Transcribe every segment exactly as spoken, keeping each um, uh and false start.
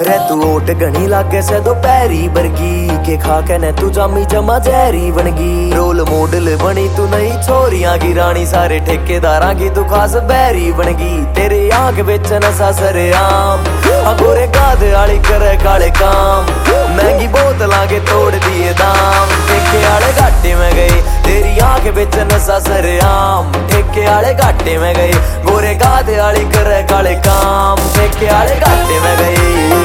रे तू ओट घनी लागे से दोपहरी बरगी के खा के ने तू जामी जमा जहरी बनगी। रोल मॉडल बनी तू नई छोरियां की रानी, सारे ठेकेदारां की तू खास बैरी बनगी। तेरे आंख बेच नशा सरेआम, गोरे गाद आली करे काले काम, महंगी बोतलां के तोड़ दिए दाम। ठेके आले घाटे में गए, तेरी आंख बेच नशा सरेआम, ठेके आले घाटे में गए। गोरे गाद आली करे काले काम, ठेके आले घाटे में गए।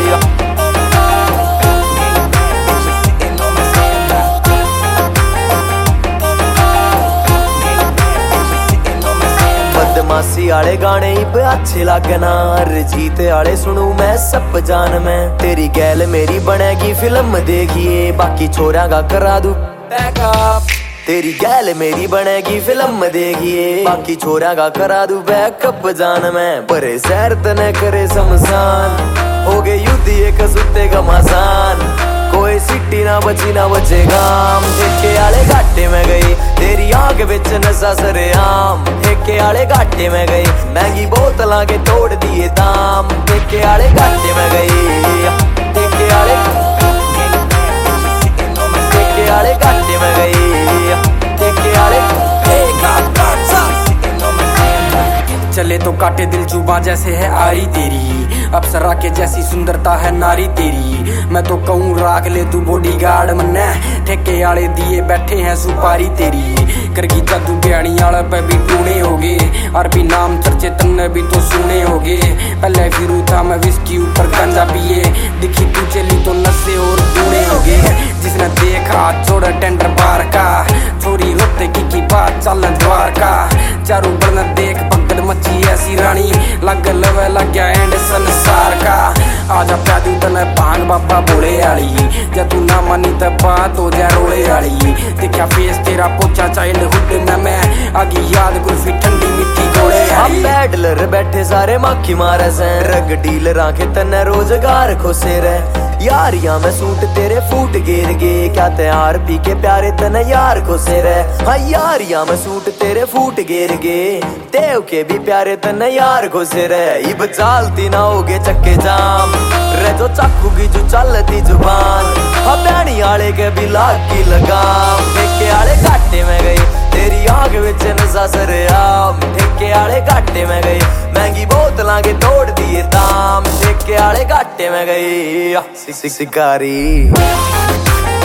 बदमाशी आले गाने ही अच्छे लगना, रजीत आले सुनू मैं सब जान में। तेरी गैल मेरी बनेगी फिल्म देखिए, बाकी छोरा का करा दू बैकअप। तेरी गैल मेरी बनेगी फिल्म देखिए, बाकी छोरा का करा दू बैकअप जान में। परे सैर तने करे शमशान, हो गए युद्ध एक सुते का मसान, कोई सिटी ना बची ना बचेगा। ठेके आले घाटे में गई, तेरी आंख बिच नशा सरेआम, ठेके आले घाटे में गई। महंगी बोतलां के तोड़ दिए दाम, ठेके आले घाटे में गई। ठेके आले ठेके आले घाटे में गई, ठेके आले। चले तो काटे दिल जुबा जैसे है आरी तेरी, अप्सरा के जैसी सुंदरता है नारी तेरी। मैं तो कहूँ राख ले तू बॉडीगार्ड मन्ने, ठेके आले दिए बैठे हैं सुपारी तेरी। करगी जादू बयानी आले पे भी टूने होगे, और भी नाम चर्चे तन्ने भी तो सुने होगे। पहले फिरू था मैं विस्की ऊपर गांजा पिए, दिखी तू चली तो नशे और टूने होगे। जिसने देखा छोड़ टेंडर बार का, छोरी रोते की की बात चल द्वार का। चारों बरना देख पकड़ मची ऐसी रानी, लग लवे लग गया एंड संसार का। आजा प्यादू तने भांग बाबा बोले आली, जब तू ना मानी तब बात हो जाए रोले आली। देखा फेस तेरा पोचा चाइल्डहुड में मैं, आगे याद कुल्फी ठंडी मिट्टी गोले आली। बैडलर बैठे सारे माखी मारे से, रग डीलर आंखे तने रोजगार खोसे रहे। यारियां में सूट तेरे फूट गिर गे, क्या तैयार पी के प्यारे तने यार खोसे रहे। हाँ यारियां में सूट तेरे फूट गिर गे, तेव के भी प्यारे तने यार खोसे रहे। इब चालती ना होगे चक्के जाम, रे जो चाकू की जो चलती जुबान। हाँ बैणी आले के भी लाग की लगाम, ठेके आले घाटे में गई, तेरी आंख विच नशा सरेआम, ठेके आले घाटे में गई। महंगी बोतलां के तोड़ दिए दाम, ठेके आले घाटे में गई। शिकारी